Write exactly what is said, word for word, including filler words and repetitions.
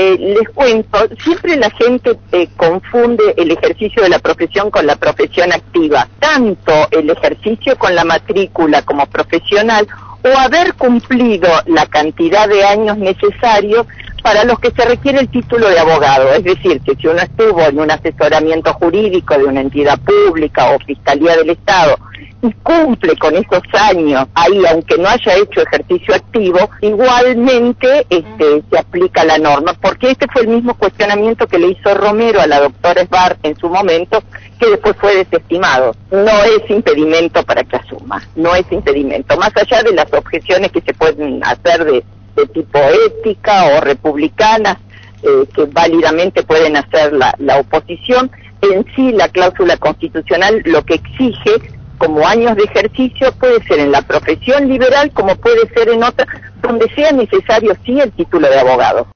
Eh, les cuento, siempre la gente eh, confunde el ejercicio de la profesión con la profesión activa, tanto el ejercicio con la matrícula como profesional, o haber cumplido la cantidad de años necesarios para los que se requiere el título de abogado. Es decir, que si uno estuvo en un asesoramiento jurídico de una entidad pública o Fiscalía del Estado y cumple con esos años ahí, aunque no haya hecho ejercicio activo, igualmente este, se aplica la norma, porque este fue el mismo cuestionamiento que le hizo Romero a la doctora Esbar en su momento, que después fue desestimado. No es impedimento para que asuma, no es impedimento, más allá de las objeciones que se pueden hacer de, de tipo ética o republicanas, eh, que válidamente pueden hacer la, la oposición. En sí, la cláusula constitucional lo que exige como años de ejercicio puede ser en la profesión liberal como puede ser en otra, donde sea necesario sí el título de abogado.